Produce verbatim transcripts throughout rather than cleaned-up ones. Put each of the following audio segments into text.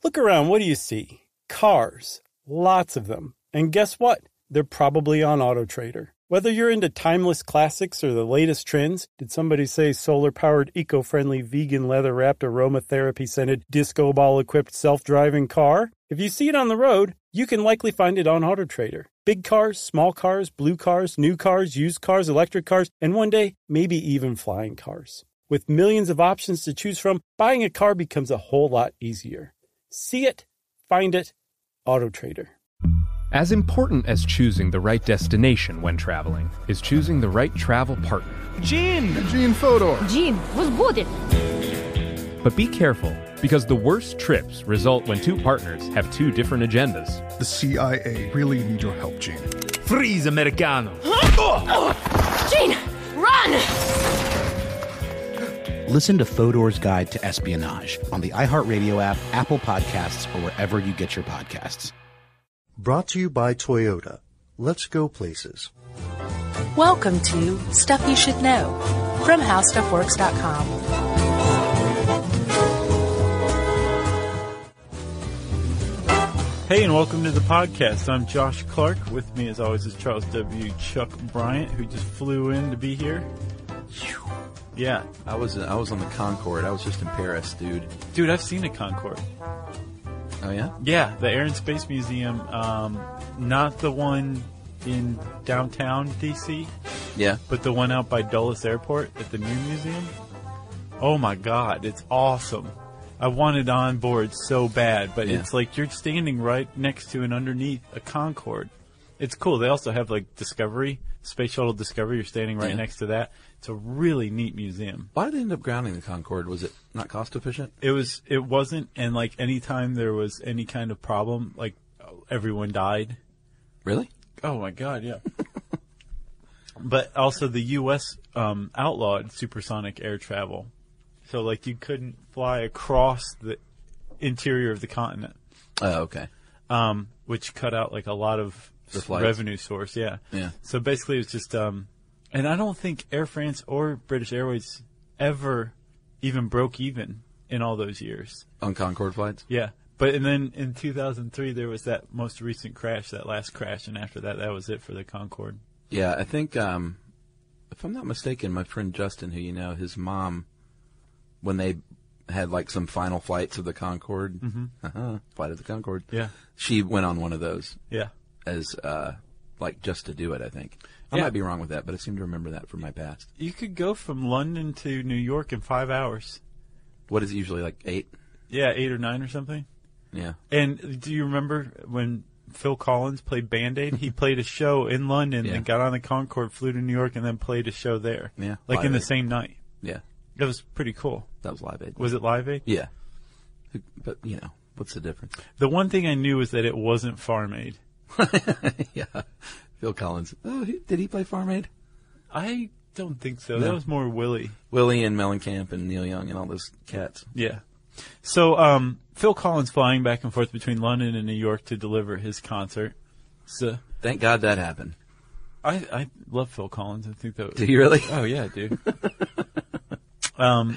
Look around, what do you see? Cars. Lots of them. And guess what? They're probably on AutoTrader. Whether you're into timeless classics or the latest trends, did somebody say solar-powered, eco-friendly, vegan, leather-wrapped, aromatherapy-scented, disco ball-equipped, self-driving car? If you see it on the road, you can likely find it on AutoTrader. Big cars, small cars, blue cars, new cars, used cars, electric cars, and one day, maybe even flying cars. With millions of options to choose from, buying a car becomes a whole lot easier. See it, find it, AutoTrader. As important as choosing the right destination when traveling is choosing the right travel partner. Gene! Gene Fodor! Gene, was будет? But be careful, because the worst trips result when two partners have two different agendas. The C I A really need your help, Gene. Freeze, Americano! Gene, run! Listen to Fodor's Guide to Espionage on the iHeartRadio app, Apple Podcasts, or wherever you get your podcasts. Brought to you by Toyota. Let's go places. Welcome to Stuff You Should Know from How Stuff Works dot com. Hey, and welcome to the podcast. I'm Josh Clark. With me, as always, is Charles W. Chuck Bryant, who just flew in to be here. Yeah. I was I was on the Concorde. I was just in Paris, dude. Dude, I've seen a Concorde. Oh, yeah? Yeah, the Air and Space Museum. Um, not the one in downtown D C. Yeah. But the one out by Dulles Airport at the new museum. Oh, my God. It's awesome. I wanted on board so bad, but yeah. It's like you're standing right next to and underneath a Concorde. It's cool. They also have, like, Discovery, Space Shuttle Discovery. You're standing right yeah. next to that. It's a really neat museum. Why did they end up grounding the Concorde? Was it not cost efficient? It was. It wasn't. And like anytime there was any kind of problem, like everyone died. Really? Oh my God! Yeah. But also the U S um, outlawed supersonic air travel, so like you couldn't fly across the interior of the continent. Oh, okay. Um, which cut out like a lot of the flights. Revenue source. Yeah. Yeah. So basically, it's just. Um, And I don't think Air France or British Airways ever even broke even in all those years. On Concorde flights? Yeah. But and then in two thousand three, there was that most recent crash, that last crash, and after that, that was it for the Concorde. Yeah, I think, um, if I'm not mistaken, my friend Justin, who you know, his mom, when they had like some final flights of the Concorde, mm-hmm. uh-huh, flight of the Concorde, yeah, she went on one of those. Yeah. As, uh, like, just to do it, I think. I yeah. might be wrong with that, but I seem to remember that from my past. You could go from London to New York in five hours. What is it usually, like eight? Yeah, eight or nine or something. Yeah. And do you remember when Phil Collins played Band-Aid? He played a show in London yeah. and got on the Concorde, flew to New York, and then played a show there. Yeah. Like Live in the Aid. same night. Yeah. It was pretty cool. That was Live Aid. Was it Live Aid? Yeah. But, you know, what's the difference? The one thing I knew was that it wasn't Farm Aid. Yeah. Phil Collins. Oh, he, did he play Farm Aid? I don't think so. No. That was more Willie. Willie and Mellencamp and Neil Young and all those cats. Yeah. So um, Phil Collins flying back and forth between London and New York to deliver his concert. So thank God that happened. I I love Phil Collins. I think that. Was, Do you really? Oh yeah, dude. um,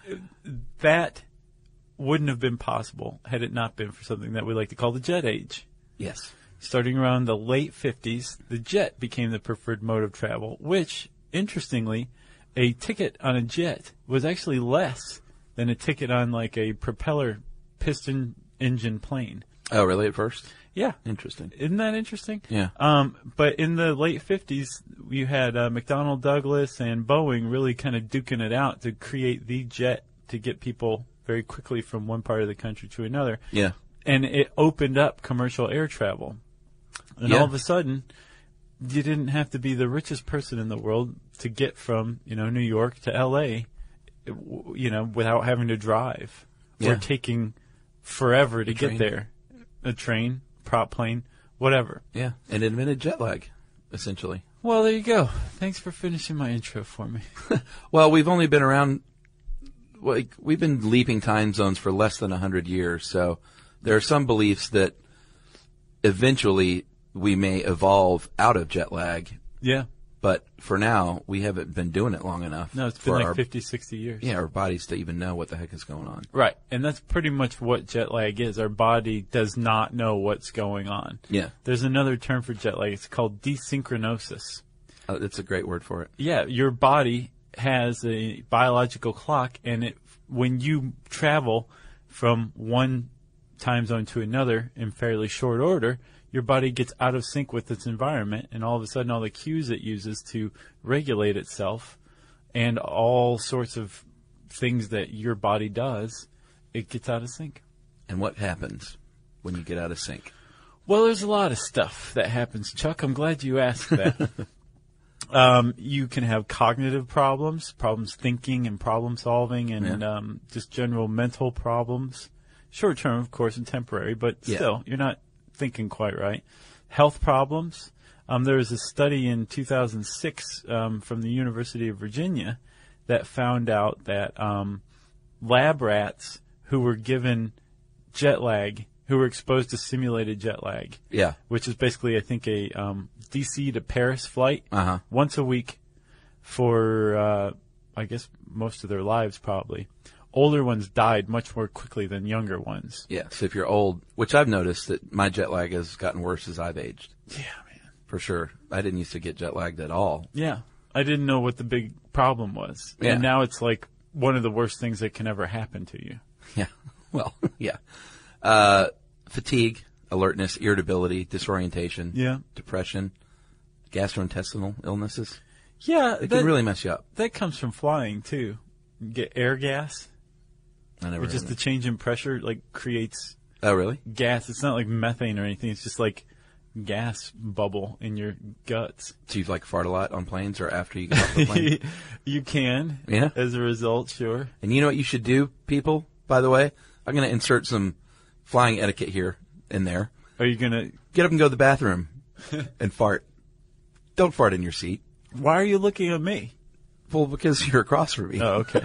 that wouldn't have been possible had it not been for something that we like to call the jet age. Yes. Starting around the late fifties, the jet became the preferred mode of travel, which, interestingly, a ticket on a jet was actually less than a ticket on, like, a propeller piston engine plane. Oh, really, at first? Yeah. Interesting. Isn't that interesting? Yeah. Um, but in the late fifties, you had uh, McDonnell Douglas and Boeing really kind of duking it out to create the jet to get people very quickly from one part of the country to another. Yeah. And it opened up commercial air travel. And yeah. all of a sudden, you didn't have to be the richest person in the world to get from, you know, New York to L A, you know, without having to drive yeah. or taking forever to a get train. there. A train, prop plane, whatever. Yeah, and it invented jet lag, essentially. Well, there you go. Thanks for finishing my intro for me. Well, we've only been around, like, we've been leaping time zones for less than one hundred years, so there are some beliefs that eventually we may evolve out of jet lag. Yeah. But for now, we haven't been doing it long enough. No, it's been for like our, fifty, sixty years. Yeah, our bodies to even know what the heck is going on. Right. And that's pretty much what jet lag is. Our body does not know what's going on. Yeah. There's another term for jet lag. It's called desynchronosis. Uh, that's a great word for it. Yeah, your body has a biological clock, and it when you travel from one time zone to another in fairly short order, your body gets out of sync with its environment, and all of a sudden all the cues it uses to regulate itself and all sorts of things that your body does, it gets out of sync. And what happens when you get out of sync? Well, there's a lot of stuff that happens, Chuck. I'm glad you asked that. um, you can have cognitive problems, problems thinking and problem solving, and Yeah. um, just general mental problems. Short term, of course, and temporary, but Yeah. still, you're not thinking quite right. Health problems. Um, there was a study in two thousand six um, from the University of Virginia that found out that um, lab rats who were given jet lag, who were exposed to simulated jet lag, Yeah. which is basically, I think, a um, D C to Paris flight Uh-huh. once a week for, uh, I guess, most of their lives probably. Older ones died much more quickly than younger ones. Yeah, so if you're old, which I've noticed that my jet lag has gotten worse as I've aged. Yeah, man. For sure. I didn't used to get jet lagged at all. Yeah. I didn't know what the big problem was. Yeah. And now it's like one of the worst things that can ever happen to you. Yeah. Well, yeah. Uh, fatigue, alertness, irritability, disorientation, Yeah. depression, gastrointestinal illnesses. Yeah. It that, can really mess you up. that comes from flying, too. You get air gas. I never It's just heard the of change in pressure, like, creates it. Oh, really? gas. It's not like methane or anything. It's just like gas bubble in your guts. So you like fart a lot on planes or after you get off the plane? You can. Yeah? As a result, sure. And you know what you should do, people, by the way? I'm going to insert some flying etiquette here and there. Are you going to... Get up and go to the bathroom and fart. Don't fart in your seat. Why are you looking at me? Well, because you're across from me. Oh, okay.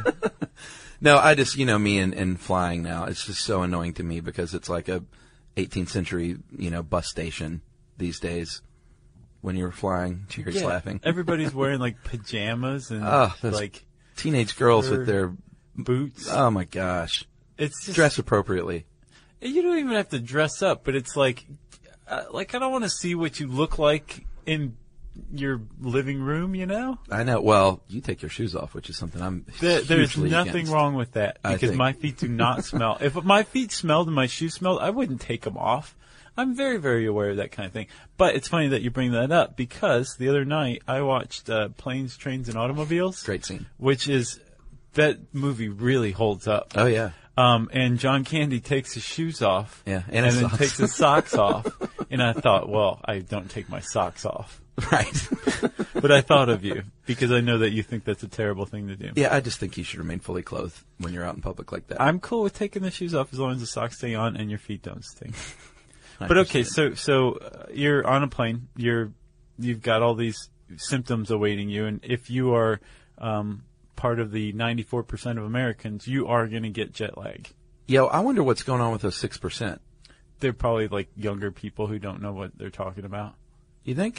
No, I just, you know, me and, and flying now, it's just so annoying to me because it's like a eighteenth century, you know, bus station these days when you're flying. Jerry's Yeah, laughing. Everybody's wearing like pajamas and Oh, those like teenage girls fur with their boots. Oh my gosh. It's just Dress appropriately. You don't even have to dress up, but it's like, uh, like I don't want to see what you look like in your living room. You know, I know. Well, you take your shoes off, which is something I'm there, there's hugely nothing against. wrong with that I because think. my feet do not smell. If my feet smelled and my shoes smelled, I wouldn't take them off. I'm very, very aware of that kind of thing. But it's funny that you bring that up because the other night I watched uh, Planes, Trains, and Automobiles. Great scene. Which is, that movie really holds up. Oh yeah. Um, and John Candy takes his shoes off. Yeah, and and, his then socks. takes his socks off. And I thought, well, I don't take my socks off. Right. But I thought of you because I know that you think that's a terrible thing to do. Yeah, I just think you should remain fully clothed when you're out in public like that. I'm cool with taking the shoes off as long as the socks stay on and your feet don't stink. I But okay, understand. so so uh, you're on a plane. You're you've got all these symptoms awaiting you, and if you are um, part of the ninety-four percent of Americans, you are going to get jet lag. Yo, I wonder what's going on with those six percent. They're probably like younger people who don't know what they're talking about. You think?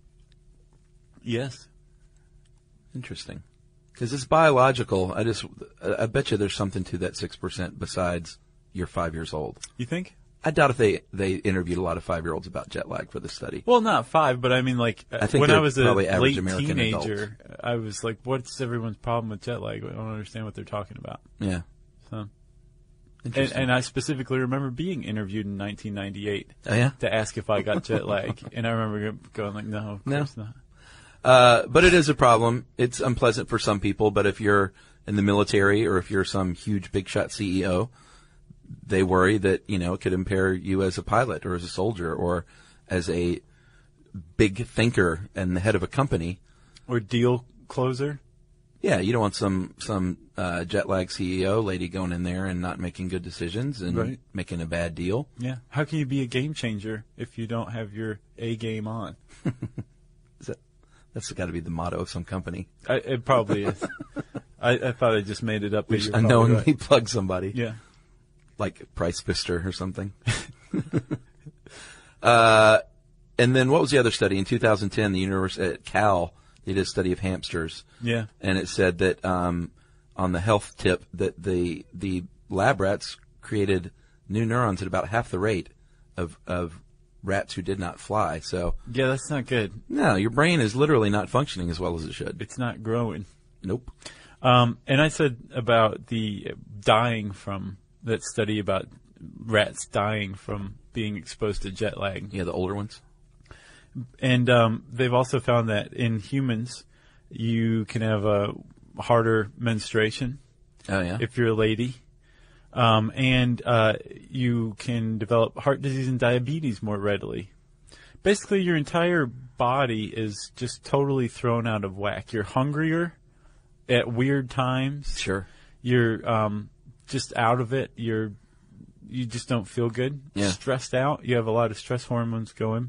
Yes. Interesting. Because it's biological. I just, I bet you there's something to that six percent besides you're five years old. You think? I doubt if they, they interviewed a lot of five-year-olds about jet lag for this study. Well, not five, but I mean, like, I think when I they're was a probably average late American teenager, I was like, what's everyone's problem with jet lag? I don't understand what they're talking about. Yeah. So, and, Interesting. and I specifically remember being interviewed in nineteen ninety-eight Oh, yeah? to ask if I got jet lag. And I remember go- going like, no, of No. course not. Uh, but it is a problem. It's unpleasant for some people, but if you're in the military or if you're some huge big shot C E O, they worry that, you know, it could impair you as a pilot or as a soldier or as a big thinker and the head of a company. Or deal closer. Yeah, you don't want some, some, uh, jet lag C E O lady going in there and not making good decisions and Right. making a bad deal. Yeah. How can you be a game changer if you don't have your A game on? Is that, that's got to be the motto of some company. I, it probably is. I, I thought I just made it up. We but just you're probably unknowingly right. plug somebody. Yeah. Like Price Pfister or something. uh, and then what was the other study? In two thousand ten, the univers- at Cal They did a study of hamsters. Yeah. And it said that um, on the health tip that the the lab rats created new neurons at about half the rate of of rats who did not fly. So yeah, that's not good. No, your brain is literally not functioning as well as it should. It's not growing. Nope. Um, and I said about the dying from that study about rats dying from being exposed to jet lag. Yeah, the older ones. And um, they've also found that in humans, you can have a harder menstruation. Oh, yeah? If you're a lady. Um, and uh, you can develop heart disease and diabetes more readily. Basically, your entire body is just totally thrown out of whack. You're hungrier at weird times. Sure. You're um, just out of it. You're you just don't feel good. Yeah. Stressed out. You have a lot of stress hormones going.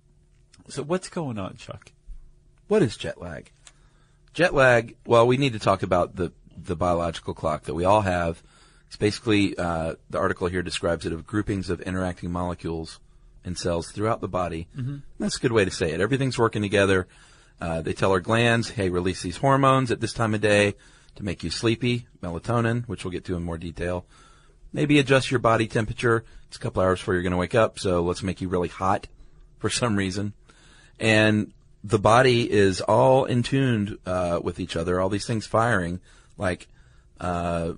So what's going on, Chuck? What is jet lag? Jet lag, well, we need to talk about the, the biological clock that we all have. It's basically, uh, the article here describes it of groupings of interacting molecules and cells throughout the body. Mm-hmm. That's a good way to say it. Everything's working together. Uh, they tell our glands, hey, release these hormones at this time of day to make you sleepy, melatonin, which we'll get to in more detail. Maybe adjust your body temperature. It's a couple hours before you're going to wake up, so let's make you really hot for some reason. And the body is all in tuned uh, with each other, all these things firing, like uh,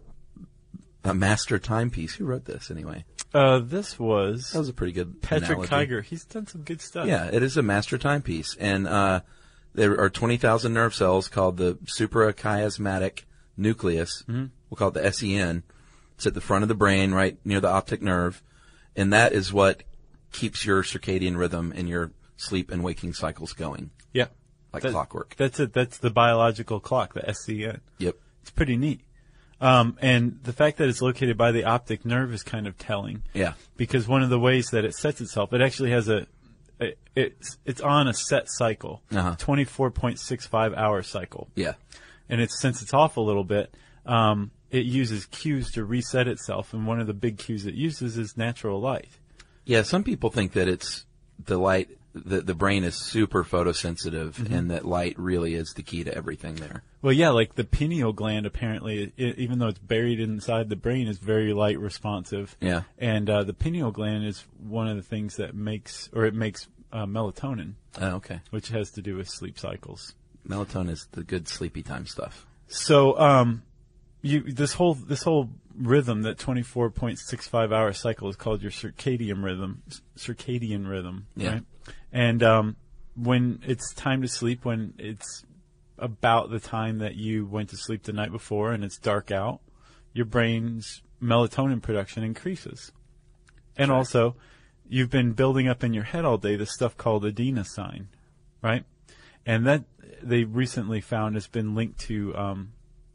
a master timepiece. Who wrote this, anyway? Uh, this was... That was a pretty good Patrick analogy. Kiger. He's done some good stuff. Yeah, it is a master timepiece. And uh, there are twenty thousand nerve cells called the suprachiasmatic nucleus. Mm-hmm. We'll call it the S E N. It's at the front of the brain, right near the optic nerve. And that is what keeps your circadian rhythm and your sleep and waking cycles going. Yeah. Like that, clockwork. That's it. That's the biological clock, the S E N. Yep. It's pretty neat. Um, and the fact that it's located by the optic nerve is kind of telling. Yeah. Because one of the ways that it sets itself, it actually has a, a it's, it's on a set cycle. Uh-huh. twenty-four point six five hour cycle. Yeah. And it's, since it's off a little bit, um, it uses cues to reset itself. And one of the big cues it uses is natural light. Yeah. Some people think that it's the light, the, the brain is super photosensitive, mm-hmm. and that light really is the key to everything there. Well, yeah, like the pineal gland apparently, it, even though it's buried inside the brain, is very light responsive. Yeah. And uh, the pineal gland is one of the things that makes, or it makes uh, melatonin. Oh, okay. Which has to do with sleep cycles. Melatonin is the good sleepy time stuff. So, um, you this whole this whole rhythm, that twenty-four point six five hour cycle, is called your circadian rhythm. Circadian rhythm. Yeah. Right? And um, when it's time to sleep, when it's about the time that you went to sleep the night before and it's dark out, your brain's melatonin production increases. And Right. also, you've been building up in your head all day this stuff called adenosine, right? And that they recently found has been linked to um,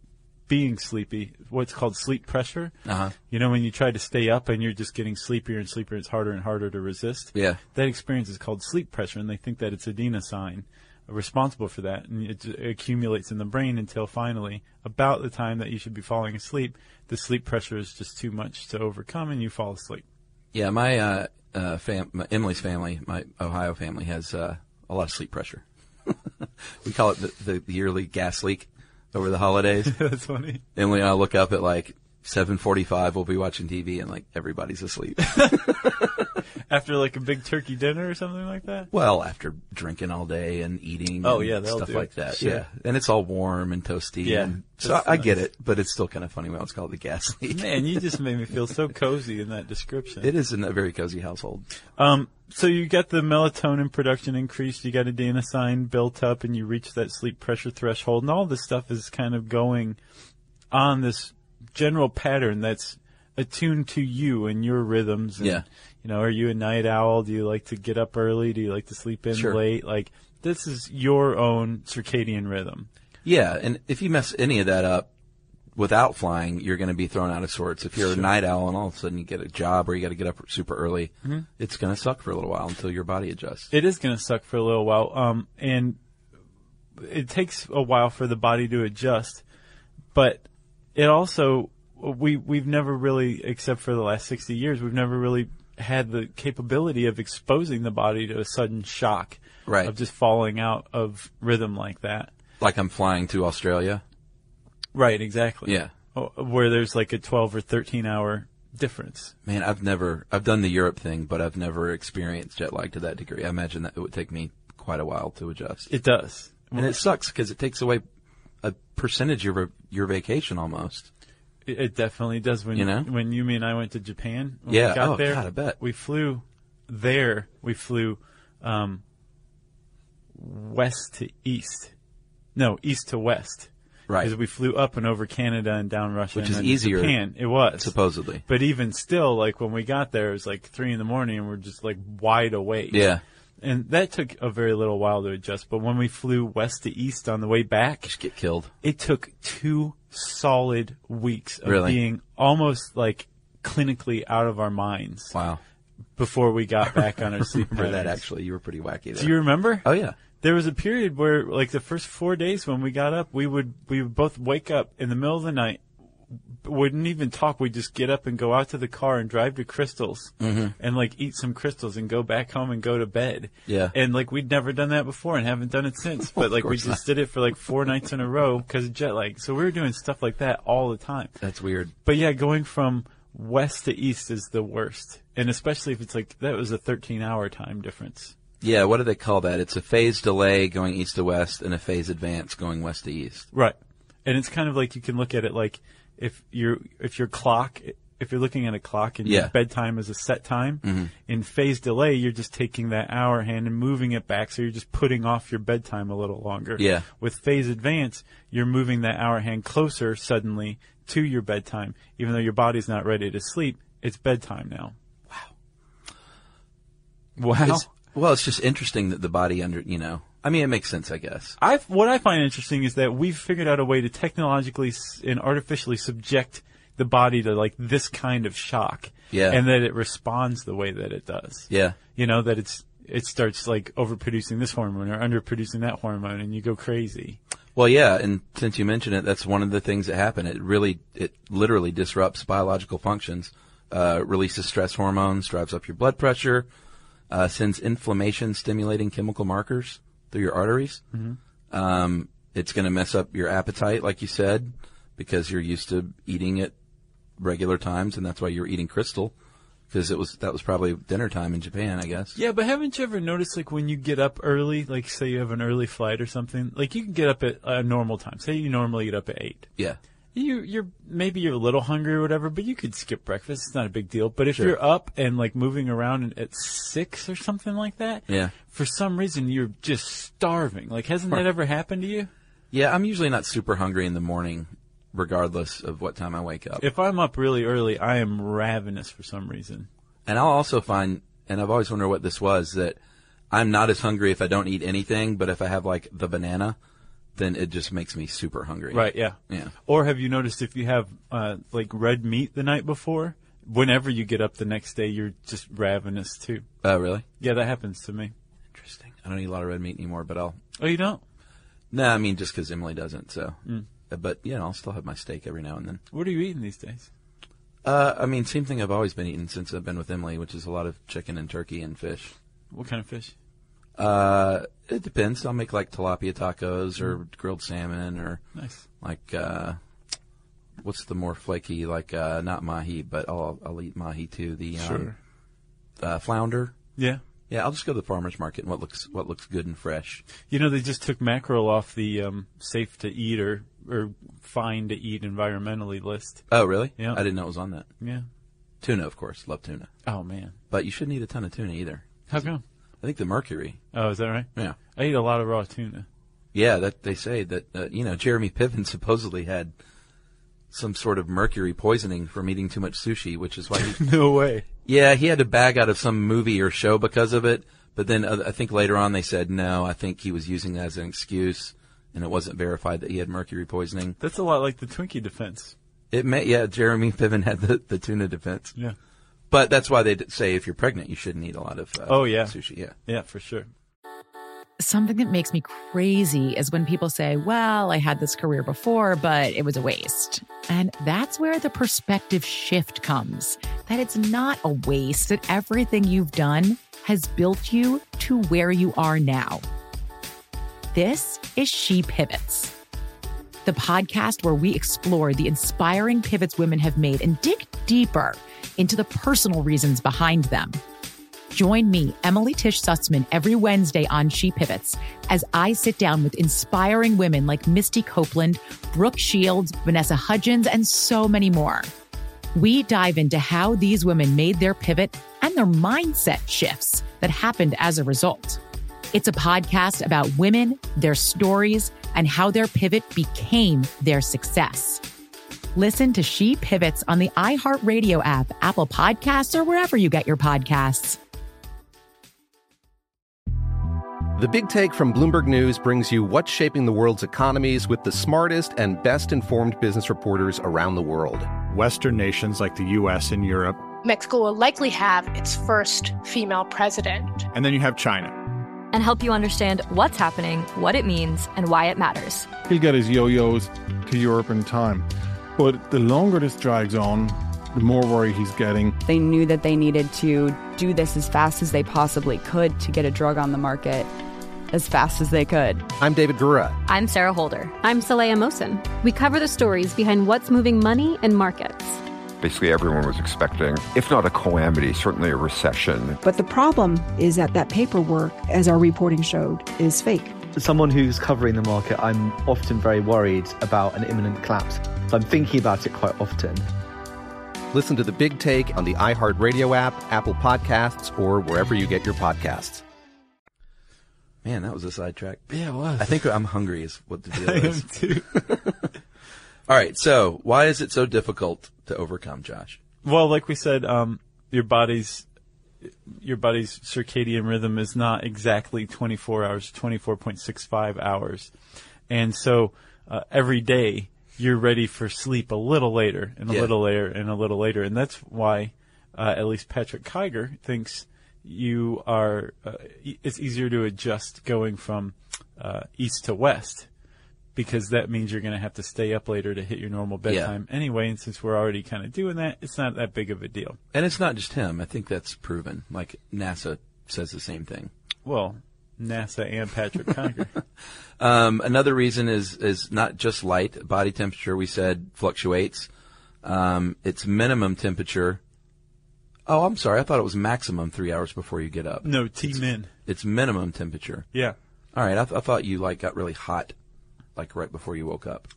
being sleepy, what's called sleep pressure. Uh-huh. You know, when you try to stay up and you're just getting sleepier and sleepier, it's harder and harder to resist. Yeah. That experience is called sleep pressure, and they think that it's adenosine responsible for that. And it accumulates in the brain until finally, about the time that you should be falling asleep, the sleep pressure is just too much to overcome and you fall asleep. Yeah, my, uh, uh, fam- my Emily's family, my Ohio family, has uh, a lot of sleep pressure. We call it the, the yearly gas leak over the holidays. That's funny. Emily and I look up at like seven forty-five, we'll be watching T V, and like everybody's asleep. After like a big turkey dinner or something like that? Well, after drinking all day and eating Oh, and yeah, they'll stuff do like it. that. Sure. Yeah. And it's all warm and toasty. Yeah. And so That's I, I nice. get it, but it's still kind of funny when it's called the gas leak. Man, you just made me feel so cozy in that description. It is in a very cozy household. Um, so you got the melatonin production increased, you got adenosine built up, and you reach that sleep pressure threshold, and all this stuff is kind of going on this general pattern that's attuned to you and your rhythms. And, Yeah. you know, are you a night owl? Do you like to get up early? Do you like to sleep in Sure. late? Like, this is your own circadian rhythm. Yeah, and if you mess any of that up without flying, you're going to be thrown out of sorts. If you're Sure. a night owl and all of a sudden you get a job or you got to get up super early, Mm-hmm. it's going to suck for a little while until your body adjusts. It is going to suck for a little while, um, and it takes a while for the body to adjust. But it also, we we've never really, except for the last sixty years, we've never really had the capability of exposing the body to a sudden shock Right. Of just falling out of rhythm like that. Like I'm flying to Australia? Right, exactly. Yeah. Where there's like a twelve or thirteen hour difference. Man, I've never, I've done the Europe thing, but I've never experienced jet lag to that degree. I imagine that it would take me quite a while to adjust. It does. And it sucks because it takes away a percentage of your, your vacation almost. It, it definitely does. When you know, when you mean I went to Japan, when yeah, we got oh there, God, I bet we flew there. We flew um, west to east, no, east to west, right? Because we flew up and over Canada and down Russia, which and is then easier. Japan, it was supposedly, but even still, like when we got there, it was like three in the morning, and we're just like wide awake. Yeah. And that took a very little while to adjust. But when we flew west to east on the way back, just get killed. It took two solid weeks of really? being almost like clinically out of our minds. Wow. Before we got back on our sleep remember patterns. that actually. You were pretty wacky there. Do you remember? Oh yeah. There was a period where like the first four days when we got up, we would we would both wake up in the middle of the night, wouldn't even talk. We'd just get up and go out to the car and drive to Crystal's mm-hmm. and like eat some Crystals and go back home and go to bed. Yeah. And like we'd never done that before and haven't done it since. But like we just not. did it for like four nights in a row because of jet lag. So we were doing stuff like that all the time. That's weird. But yeah, going from west to east is the worst. And especially if it's like, that was a thirteen hour time difference. Yeah, what do they call that? It's a phase delay going east to west and a phase advance going west to east. Right. And it's kind of like you can look at it like if your if your clock, if you're looking at a clock and yeah. your bedtime is a set time, mm-hmm. in phase delay, you're just taking that hour hand and moving it back. So you're just putting off your bedtime a little longer. Yeah. With phase advance, you're moving that hour hand closer suddenly to your bedtime. Even though your body's not ready to sleep, it's bedtime now. Wow. Wow. It's, well, it's just interesting that the body under, you know, I mean, it makes sense, I guess. I what I find interesting is that we've figured out a way to technologically and artificially subject the body to like this kind of shock. Yeah. And that it responds the way that it does. Yeah. You know, that it's it starts like overproducing this hormone or underproducing that hormone and you go crazy. Well, yeah, and since you mentioned it, that's one of the things that happen. It really, it literally disrupts biological functions, uh, releases stress hormones, drives up your blood pressure, uh, sends inflammation-stimulating chemical markers through your arteries. Mm-hmm. Um, it's going to mess up your appetite, like you said, because you're used to eating at regular times, and that's why you're eating Crystal, because it was that was probably dinner time in Japan, I guess. Yeah, but haven't you ever noticed, like, when you get up early, like, say you have an early flight or something, like, you can get up at a normal time. Say you normally get up at eight. Yeah. You, you're maybe you're a little hungry or whatever, but you could skip breakfast. It's not a big deal. But if Sure. you're up and like moving around at six or something like that, yeah, for some reason you're just starving. Like, hasn't that ever happened to you? Yeah, I'm usually not super hungry in the morning, regardless of what time I wake up. If I'm up really early, I am ravenous for some reason. And I'll also find, and I've always wondered what this was, that I'm not as hungry if I don't eat anything, but if I have like the banana, then it just makes me super hungry. Right, yeah. Yeah. Or have you noticed if you have, uh, like red meat the night before, whenever you get up the next day, you're just ravenous too. Oh, really? Yeah, that happens to me. Interesting. I don't eat a lot of red meat anymore, but I'll. Oh, you don't? No, I mean, just because Emily doesn't, so. Mm. But, you know, I'll still have my steak every now and then. What are you eating these days? Uh, I mean, same thing I've always been eating since I've been with Emily, which is a lot of chicken and turkey and fish. What kind of fish? Uh, it depends. I'll make like tilapia tacos or mm. grilled salmon or nice. like, uh, what's the more flaky, like, uh, not mahi, but I'll, I'll eat mahi too. The, um, sure. uh, flounder. Yeah. Yeah, I'll just go to the farmer's market and what looks, what looks good and fresh. You know, they just took mackerel off the, um, safe to eat or, or fine to eat environmentally list. Oh, really? Yeah. I didn't know it was on that. Yeah. Tuna, of course. Love tuna. Oh, man. But you shouldn't eat a ton of tuna either. How come? I think the mercury. Oh, is that right? Yeah. I eat a lot of raw tuna. Yeah, that they say that, uh, you know, Jeremy Piven supposedly had some sort of mercury poisoning from eating too much sushi, which is why he... No way. Yeah, he had to bag out of some movie or show because of it. But then uh, I think later on they said, no, I think he was using that as an excuse, and it wasn't verified that he had mercury poisoning. That's a lot like the Twinkie defense. It may, yeah, Jeremy Piven had the, the tuna defense. Yeah. But that's why they say if you're pregnant, you shouldn't eat a lot of uh, oh, yeah. sushi. Yeah. Yeah, for sure. Something that makes me crazy is when people say, well, I had this career before, but it was a waste. And that's where the perspective shift comes, that it's not a waste, that everything you've done has built you to where you are now. This is She Pivots, the podcast where we explore the inspiring pivots women have made and dig deeper into the personal reasons behind them. Join me, Emily Tish Sussman, every Wednesday on She Pivots as I sit down with inspiring women like Misty Copeland, Brooke Shields, Vanessa Hudgens, and so many more. We dive into how these women made their pivot and their mindset shifts that happened as a result. It's a podcast about women, their stories, and how their pivot became their success. Listen to She Pivots on the iHeartRadio app, Apple Podcasts, or wherever you get your podcasts. The Big Take from Bloomberg News brings you what's shaping the world's economies with the smartest and best-informed business reporters around the world. Western nations like the U S and Europe. Mexico will likely have its first female president. And then you have China. And help you understand what's happening, what it means, and why it matters. He'll get his yo-yos to Europe in time. But the longer this drags on, the more worry he's getting. They knew that they needed to do this as fast as they possibly could to get a drug on the market as fast as they could. I'm David Gura. I'm Sarah Holder. I'm Saleha Mohsen. We cover the stories behind what's moving money and markets. Basically, everyone was expecting, if not a calamity, certainly a recession. But the problem is that that paperwork, as our reporting showed, is fake. As someone who's covering the market, I'm often very worried about an imminent collapse. So I'm thinking about it quite often. Listen to The Big Take on the iHeartRadio app, Apple Podcasts, or wherever you get your podcasts. Man, that was a sidetrack. Yeah, it was. I think I'm hungry is what the deal I is. am too. All right, so why is it so difficult to overcome, Josh? Well, like we said, um, your body's your body's circadian rhythm is not exactly twenty-four hours, twenty-four point six five hours. And so uh, every day you're ready for sleep a little later and a Yeah. little later and a little later. And that's why uh, at least Patrick Kiger thinks you are, uh, e- it's easier to adjust going from uh, east to west, because that means you're going to have to stay up later to hit your normal bedtime Yeah. anyway. And since we're already kind of doing that, it's not that big of a deal. And it's not just him. I think that's proven. Like NASA says the same thing. Well, NASA and Patrick Kiger. Um, another reason is is not just light. Body temperature, we said, fluctuates. Um, it's minimum temperature. Oh, I'm sorry. I thought it was maximum three hours before you get up. No, T-min. It's, it's minimum temperature. Yeah. All right. I, th- I thought you like got really hot, like right before you woke up.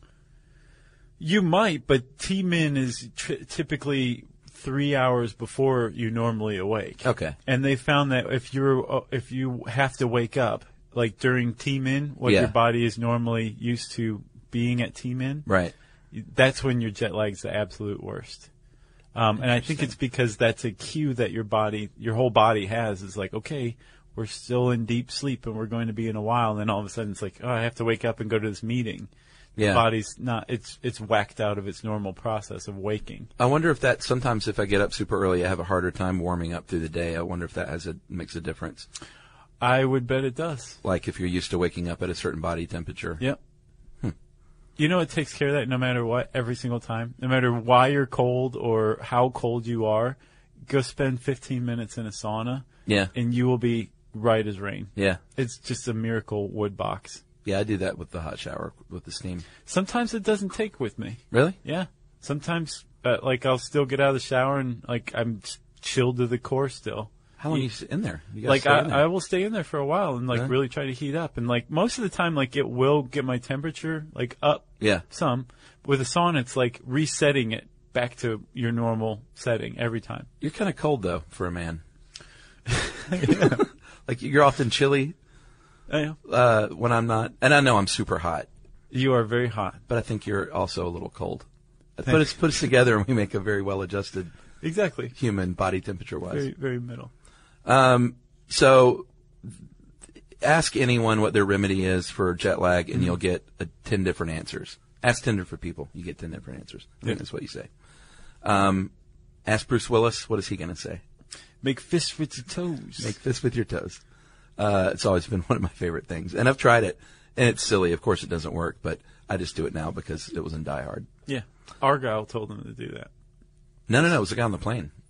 You might, but T-min is t- typically three hours before you normally awake. Okay. And they found that if you're uh, if you have to wake up like during T-min, what Yeah. your body is normally used to being at T-min, Right. that's when your jet lag's the absolute worst. Um, and I think it's because that's a cue that your body, your whole body has, is like, okay, we're still in deep sleep and we're going to be in a while. And then all of a sudden it's like, oh, I have to wake up and go to this meeting. Yeah. The body's not, it's, it's whacked out of its normal process of waking. I wonder if that sometimes if I get up super early, I have a harder time warming up through the day. I wonder if that has a makes a difference. I would bet it does. Like if you're used to waking up at a certain body temperature. Yep. You know, it takes care of that no matter what, every single time. No matter why you're cold or how cold you are, go spend fifteen minutes in a sauna. Yeah. And you will be right as rain. Yeah. It's just a miracle wood box. Yeah, I do that with the hot shower, with the steam. Sometimes it doesn't take with me. Really? Yeah. Sometimes, uh, like, I'll still get out of the shower and, like, I'm chilled to the core still. How long you, you in there? You gotta like, stay I, in there. I will stay in there for a while and, like, Yeah. really try to heat up. And, like, most of the time, like, it will get my temperature, like, up Yeah. some. With a sauna, it's, like, resetting it back to your normal setting every time. You're kind of cold, though, for a man. Like, you're often chilly. I know. Uh, when I'm not. And I know I'm super hot. You are very hot. But I think you're also a little cold. Put Thank us, put us together and we make a very well-adjusted Exactly. human body temperature-wise. Very, very middle. Um, so ask anyone what their remedy is for jet lag, and Mm-hmm. you'll get uh, ten different answers. Ask ten different people, you get ten different answers. I think Yeah. that's what you say. Um, ask Bruce Willis, what is he going to say? Make fists with your toes. Make fists with your toes. Uh, it's always been one of my favorite things, and I've tried it, and it's silly. Of course, it doesn't work, but I just do it now because it was in Die Hard. Yeah. Argyle told him to do that. No, no, no, it was the guy on the plane.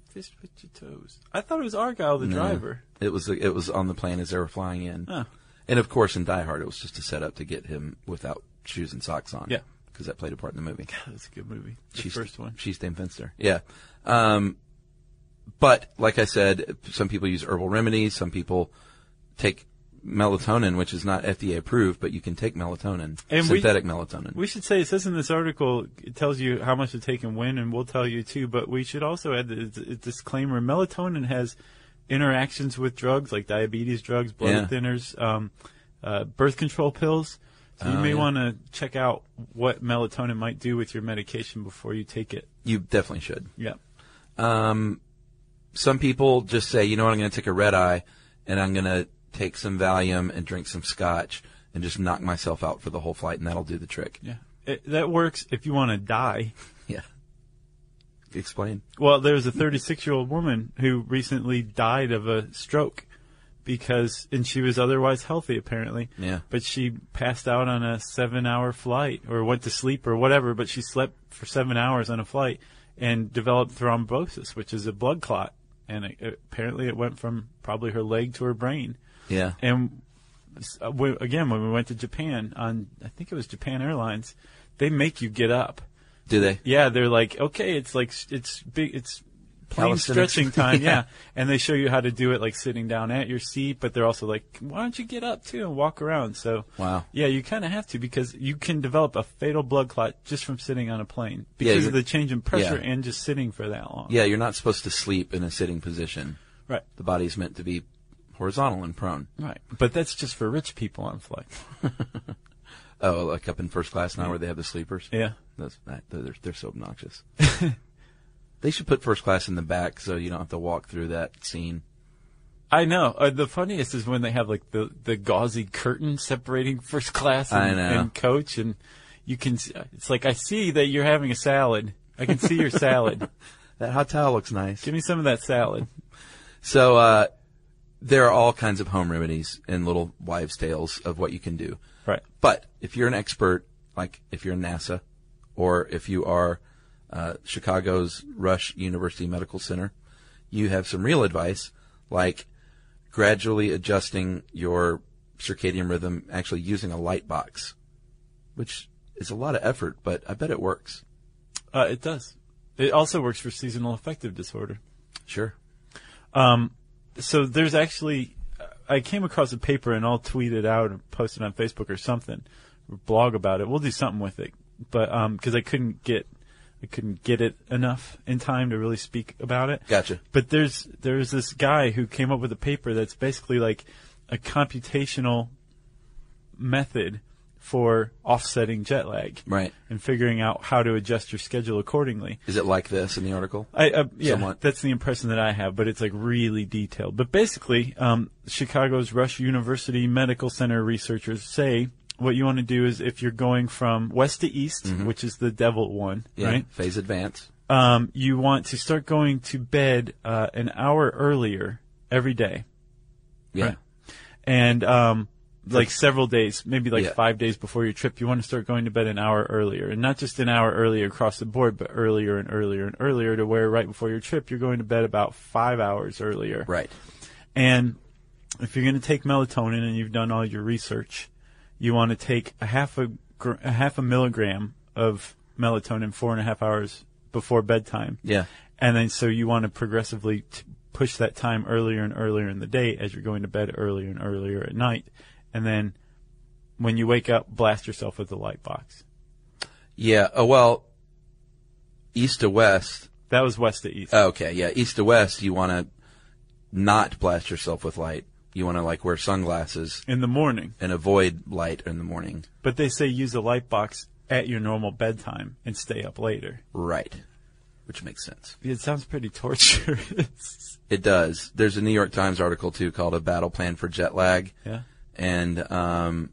Fish with your toes. I thought it was Argyle, the No. driver. It was it was on the plane as they were flying in. Huh. And of course, in Die Hard, it was just a setup to get him without shoes and socks on. Yeah. Because that played a part in the movie. God, that's a good movie. The She's, first one. She's Dame Finster. Yeah. Um, but, like I said, some people use herbal remedies. Some people take melatonin, which is not F D A approved, but you can take melatonin, And synthetic we, melatonin. We should say, it says in this article, it tells you how much to take and when, and we'll tell you too, but we should also add the, the disclaimer, melatonin has interactions with drugs, like diabetes drugs, blood Yeah. thinners, um, uh, birth control pills. So you Oh, may yeah. want to check out what melatonin might do with your medication before you take it. You definitely should. Yeah. Um, some people just say, you know what, I'm going to take a red eye, and I'm going to take some Valium and drink some scotch and just knock myself out for the whole flight, and that'll do the trick. Yeah. It, that works if you want to die. Yeah. Explain. Well, there was a thirty-six-year-old woman who recently died of a stroke because, and she was otherwise healthy apparently. Yeah. But she passed out on a seven-hour flight or went to sleep or whatever, but she slept for seven hours on a flight and developed thrombosis, which is a blood clot. And it, it, apparently it went from probably her leg to her brain. Yeah. And uh, we, again, when we went to Japan on, I think it was Japan Airlines, they make you get up. Do they? Yeah, they're like, okay, it's like it's big, it's plane Calisthenics. stretching time, Yeah. yeah. And they show you how to do it, like sitting down at your seat. But they're also like, why don't you get up too and walk around? So, Wow. yeah, you kind of have to because you can develop a fatal blood clot just from sitting on a plane Yeah, because you're- of the change in pressure yeah. and just sitting for that long. Yeah, you're not supposed to sleep in a sitting position. Right. The body's meant to be horizontal and prone. Right. But that's just for rich people on flights. Oh, like up in first class now where they have the sleepers? Yeah. Those, that, they're, they're so obnoxious. They should put first class in the back so you don't have to walk through that scene. I know. Uh, the funniest is when they have like the, the gauzy curtain separating first class and, I know. and coach, and you can. s- It's like I see that you're having a salad. I can see your salad. That hot towel looks nice. Give me some of that salad. So uh, there are all kinds of home remedies and little wives' tales of what you can do. Right. But if you're an expert, like if you're in NASA, or if you are uh, Chicago's Rush University Medical Center, you have some real advice, like gradually adjusting your circadian rhythm, actually using a light box, which is a lot of effort, but I bet it works. Uh, it does. It also works for seasonal affective disorder. Sure. Um, so there's actually, I came across a paper and I'll tweet it out and post it on Facebook or something, or blog about it. We'll do something with it, but um, because I couldn't get, I couldn't get it enough in time to really speak about it. Gotcha. But there's there's this guy who came up with a paper that's basically like a computational method for offsetting jet lag, Right. and figuring out how to adjust your schedule accordingly. Is it like this in the article? I, uh, yeah, Somewhat. that's the impression that I have, but it's like really detailed. But basically, um, Chicago's Rush University Medical Center researchers say what you want to do is if you're going from west to east, Mhm. which is the devil one, Yeah. right? Phase advance. Um, you want to start going to bed uh, an hour earlier every day. Yeah. Right? And um, like several days, maybe like Yeah. five days before your trip, you want to start going to bed an hour earlier. And not just an hour earlier across the board, but earlier and earlier and earlier to where right before your trip, you're going to bed about five hours earlier. Right. And if you're going to take melatonin and you've done all your research, you want to take a half a, gr- a half a milligram of melatonin four and a half hours before bedtime. Yeah. And then so you want to progressively t- push that time earlier and earlier in the day as you're going to bed earlier and earlier at night. And then when you wake up, blast yourself with the light box. Yeah. Oh, well, east to west. That was west to east. Okay. Yeah. East to west, you want to not blast yourself with light. You want to like wear sunglasses In the morning. and avoid light in the morning. But they say use a light box at your normal bedtime and stay up later. Right. Which makes sense. It sounds pretty torturous. It does. There's a New York Times article too called "A Battle Plan for Jet Lag." Yeah. And um,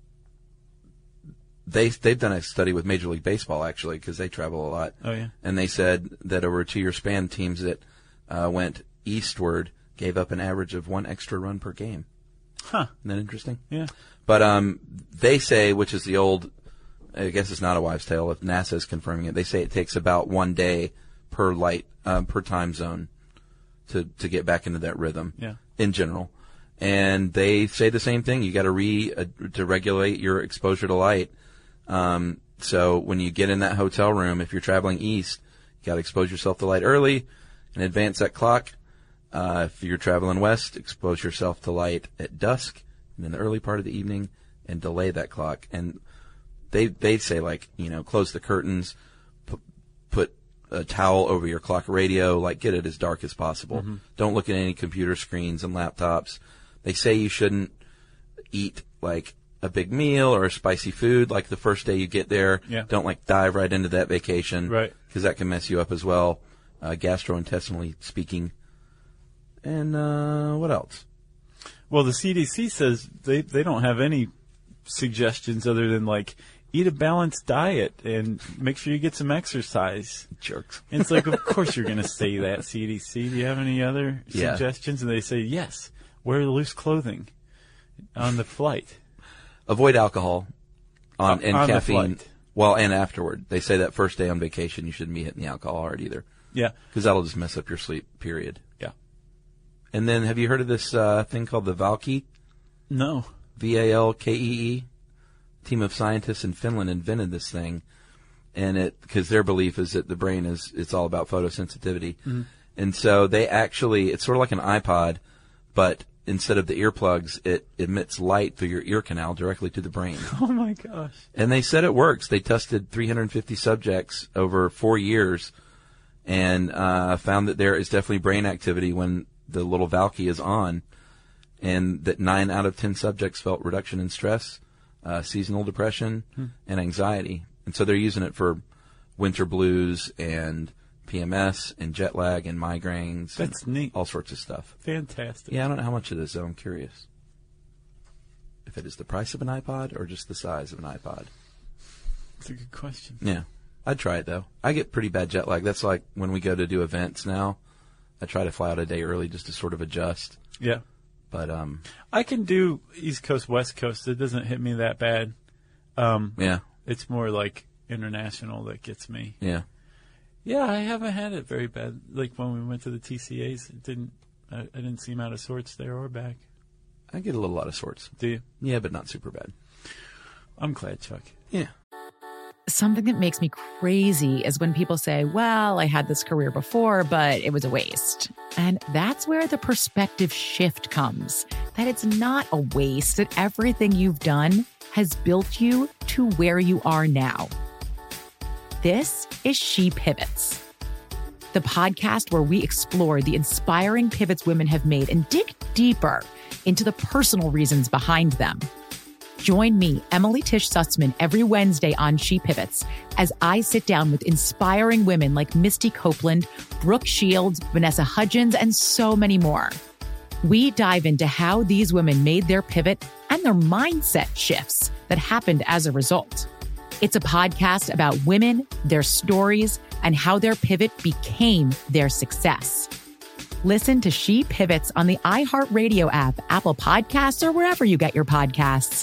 they they've done a study with Major League Baseball actually because they travel a lot. Oh, yeah. And they said that over a two-year span, teams that uh, went eastward gave up an average of one extra run per game. Huh. Isn't that interesting? Yeah. But um, they say, which is the old, I guess it's not a wives' tale if NASA is confirming it. They say it takes about one day per light um, per time zone to, to get back into that rhythm. Yeah. In general. And they say the same thing. You got to re uh, to regulate your exposure to light. Um, so when you get in that hotel room, if you're traveling east, you got to expose yourself to light early and advance that clock. Uh, if you're traveling west, expose yourself to light at dusk and in the early part of the evening, and delay that clock. And they they say, like, you know, close the curtains, pu- put a towel over your clock radio, like get it as dark as possible. Mm-hmm. Don't look at any computer screens and laptops. They say you shouldn't eat like a big meal or a spicy food like the first day you get there. Yeah. Don't like dive right into that vacation. Right. Because that can mess you up as well, uh, gastrointestinally speaking. And uh, what else? Well, the C D C says they, they don't have any suggestions other than, like, eat a balanced diet and make sure you get some exercise. Jerks. And it's like, of course you're going to say that, C D C. Do you have any other Yeah. suggestions? And they say, yes, wear loose clothing on the flight. Avoid alcohol on, Uh, and on the caffeine. flight. Well, and afterward. They say that first day on vacation you shouldn't be hitting the alcohol hard either. Yeah. Because that'll just mess up your sleep, period. Yeah. And then have you heard of this uh, thing called the Valky? No. V A L K E E. A team of scientists in Finland invented this thing. And it, because their belief is that the brain is, it's all about photosensitivity. Mhm. And so they actually, it's sort of like an iPod, but instead of the earplugs, it emits light through your ear canal directly to the brain. Oh, my gosh. And they said it works. They tested three hundred fifty subjects over four years and uh, found that there is definitely brain activity when the little Valky is on, and that nine out of ten subjects felt reduction in stress, uh, seasonal depression, Hmm. and anxiety. And so they're using it for winter blues and P M S and jet lag and migraines. That's and neat. all sorts of stuff. Fantastic. Yeah, I don't know how much it is, though. I'm curious. If it is the price of an iPod or just the size of an iPod. That's a good question. Yeah. I'd try it, though. I get pretty bad jet lag. That's like when we go to do events now. I try to fly out a day early just to sort of adjust. Yeah. But, um... I can do East Coast, West Coast. It doesn't hit me that bad. Um, Yeah. It's more like international that gets me. Yeah. Yeah, I haven't had it very bad. Like when we went to the T C As, it didn't. I, I didn't seem out of sorts there or back. I get a little out of sorts. Do you? Yeah, but not super bad. I'm glad, Chuck. Yeah. Something that makes me crazy is when people say, well, I had this career before, but it was a waste. And that's where the perspective shift comes, that it's not a waste, that everything you've done has built you to where you are now. This is She Pivots, the podcast where we explore the inspiring pivots women have made and dig deeper into the personal reasons behind them. Join me, Emily Tish Sussman, every Wednesday on She Pivots as I sit down with inspiring women like Misty Copeland, Brooke Shields, Vanessa Hudgens, and so many more. We dive into how these women made their pivot and their mindset shifts that happened as a result. It's a podcast about women, their stories, and how their pivot became their success. Listen to She Pivots on the iHeartRadio app, Apple Podcasts, or wherever you get your podcasts.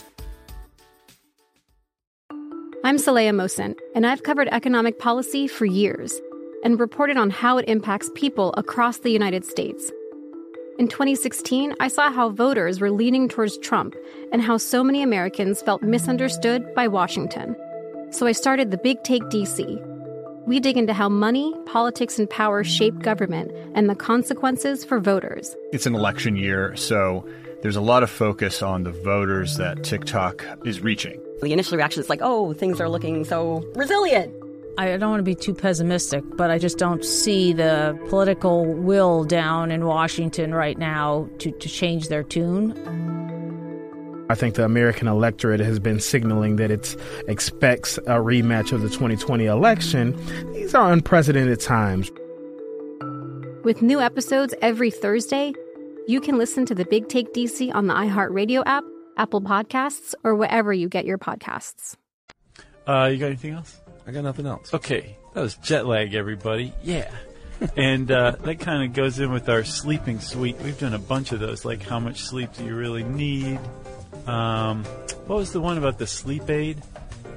I'm Saleha Mohsen, and I've covered economic policy for years and reported on how it impacts people across the United States. In twenty sixteen, I saw how voters were leaning towards Trump and how so many Americans felt misunderstood by Washington. So I started the Big Take D C. We dig into how money, politics, and power shape government and the consequences for voters. It's an election year, so there's a lot of focus on the voters that TikTok is reaching. The initial reaction is like, oh, things are looking so resilient. I don't want to be too pessimistic, but I just don't see the political will down in Washington right now to, to change their tune. I think the American electorate has been signaling that it expects a rematch of the twenty twenty election. These are unprecedented times. With new episodes every Thursday, you can listen to the Big Take D C on the iHeartRadio app, Apple Podcasts, or wherever you get your podcasts. Uh, you got anything else? I got nothing else. Okay. That was jet lag, everybody. Yeah. and uh, that kind of goes in with our sleeping suite. We've done a bunch of those, like how much sleep do you really need? Um, what was the one about the sleep aid?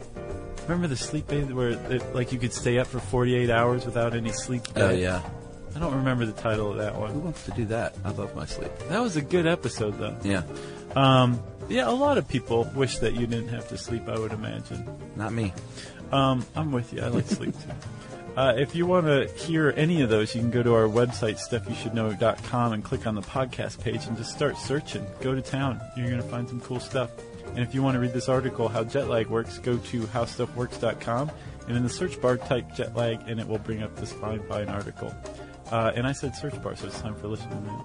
Remember the sleep aid where it, like you could stay up for forty-eight hours without any sleep? Oh, yeah. I don't remember the title of that one. Who wants to do that? I love my sleep. That was a good episode, though. Yeah. Um, yeah, a lot of people wish that you didn't have to sleep, I would imagine. Not me. Um, I'm with you. I like sleep, too. Uh, if you want to hear any of those, you can go to our website, stuff you should know dot com, and click on the podcast page and just start searching. Go to town. You're going to find some cool stuff. And if you want to read this article, How Jet Lag Works, go to how stuff works dot com, and in the search bar, type jet lag, and it will bring up this fine, fine article. Uh, and I said search bar, so it's time for listening now.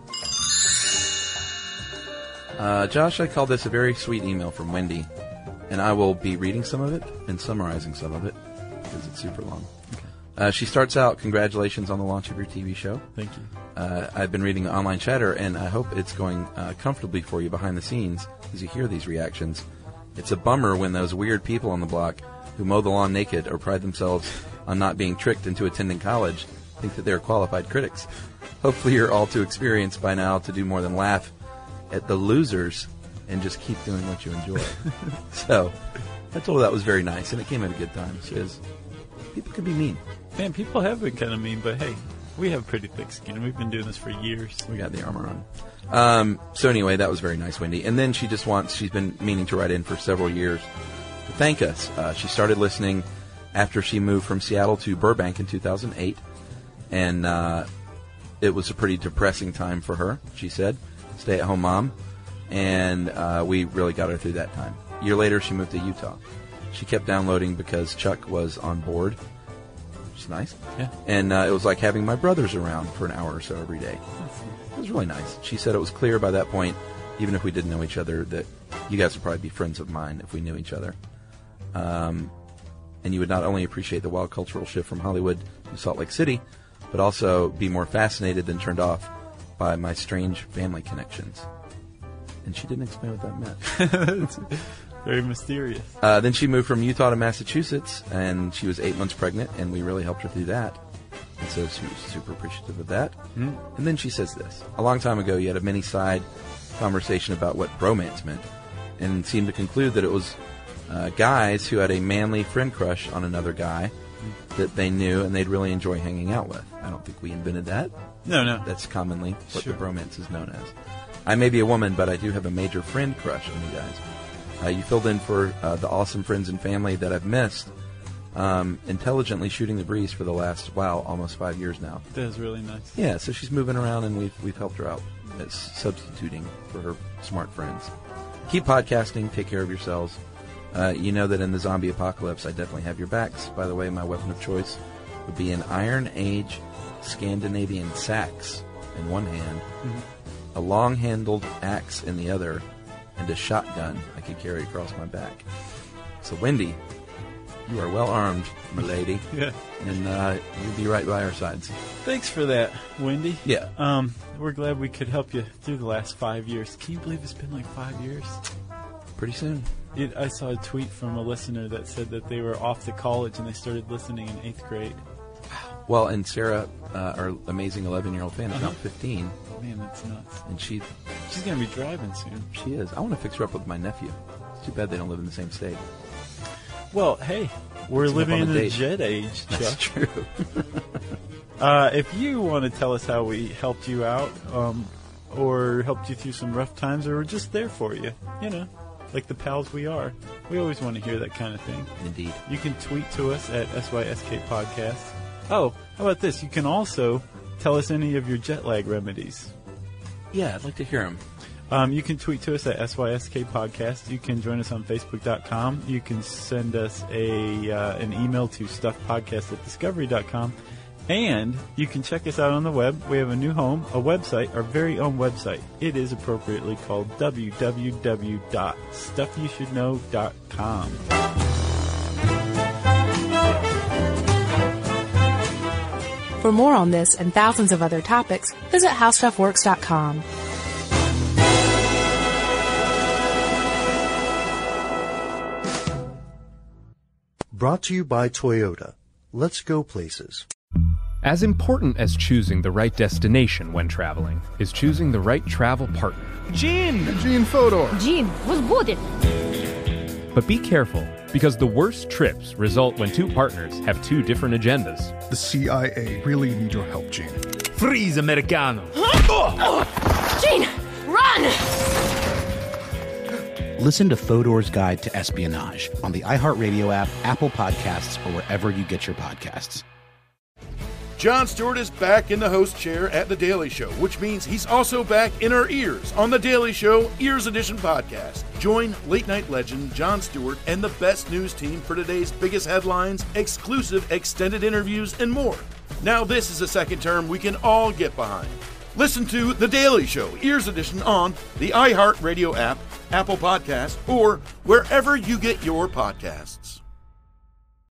Uh, Josh, I call this a very sweet email from Wendy, and I will be reading some of it and summarizing some of it because it's super long. Okay. Uh, she starts out, congratulations on the launch of your T V show. Thank you. Uh, I've been reading the online chatter, and I hope it's going uh, comfortably for you behind the scenes as you hear these reactions. It's a bummer when those weird people on the block who mow the lawn naked or pride themselves on not being tricked into attending college think that they're qualified critics. Hopefully you're all too experienced by now to do more than laugh at the losers and just keep doing what you enjoy. So I told her that was very nice, and it came at a good time because people can be mean. Man, people have been kind of mean, but hey, we have pretty thick skin. We've been doing this for years. We got the armor on. Um, so anyway, that was very nice, Wendy. And then she just wants, she's been meaning to write in for several years to thank us. Uh, she started listening after she moved from Seattle to Burbank in two thousand eight. And uh, it was a pretty depressing time for her, she said. Stay-at-home mom. And uh, we really got her through that time. A year later, she moved to Utah. She kept downloading because Chuck was on board. Which is nice. Yeah. And uh, it was like having my brothers around for an hour or so every day. It was really nice. She said it was clear by that point, even if we didn't know each other, that you guys would probably be friends of mine if we knew each other. Um, and you would not only appreciate the wild cultural shift from Hollywood to Salt Lake City, but also be more fascinated than turned off by my strange family connections. And she didn't explain what that meant. It's very mysterious. Uh, then she moved from Utah to Massachusetts, and she was eight months pregnant, and we really helped her through that. And so she was super appreciative of that. Mm. And then she says this. A long time ago, you had a mini-side conversation about what bromance meant, and seemed to conclude that it was uh, guys who had a manly friend crush on another guy that they knew and they'd really enjoy hanging out with. I don't think we invented that. No, no. That's commonly what Sure. the bromance is known as. I may be a woman, but I do have a major friend crush on you guys. Uh, you filled in for uh, the awesome friends and family that I've missed, um, intelligently shooting the breeze for the last, wow, almost five years now. That is really nice. Yeah, so she's moving around, and we've, we've helped her out as substituting for her smart friends. Keep podcasting. Take care of yourselves. Uh, you know that in the zombie apocalypse, I definitely have your backs. By the way, my weapon of choice would be an Iron Age Scandinavian sax in one hand, Mm-hmm. a long-handled axe in the other, and a shotgun I could carry across my back. So, Wendy, you are well armed, my lady. Yeah. And uh, you'll be right by our sides. Thanks for that, Wendy. Yeah. Um, we're glad we could help you through the last five years. Can you believe it's been like five years? Pretty soon. It, I saw a tweet from a listener that said that they were off to college and they started listening in eighth grade. Well, and Sarah, uh, our amazing eleven-year-old fan, is Uh-huh. now fifteen. Man, that's nuts. And she... She's going to be driving soon. She is. I want to fix her up with my nephew. It's too bad they don't live in the same state. Well, hey, we're Let's living go on in a the date. jet age, Chuck. That's true. uh, if you want to tell us how we helped you out, um, or helped you through some rough times, or we're just there for you, you know, like the pals we are, we always want to hear that kind of thing. Indeed. You can tweet to us at S Y S K Podcast. Oh, how about this? You can also tell us any of your jet lag remedies. Yeah, I'd like to hear them. Um, you can tweet to us at S Y S K Podcast. You can join us on Facebook dot com. You can send us a uh, an email to stuffpodcast at discovery dot com. And you can check us out on the web. We have a new home, a website, our very own website. It is appropriately called w w w dot stuff you should know dot com. For more on this and thousands of other topics, visit how stuff works dot com. Brought to you by Toyota. Let's go places. As important as choosing the right destination when traveling is choosing the right travel partner. Gene! Gene Fodor! Gene, was будет? But be careful, because the worst trips result when two partners have two different agendas. The C I A really need your help, Gene. Freeze, Americano. Gene, run! Listen to Fodor's Guide to Espionage on the iHeartRadio app, Apple Podcasts, or wherever you get your podcasts. Jon Stewart is back in the host chair at The Daily Show, which means he's also back in our ears on The Daily Show Ears Edition podcast. Join late-night legend Jon Stewart and the best news team for today's biggest headlines, exclusive extended interviews, and more. Now this is a second term we can all get behind. Listen to The Daily Show Ears Edition on the iHeartRadio app, Apple Podcasts, or wherever you get your podcasts.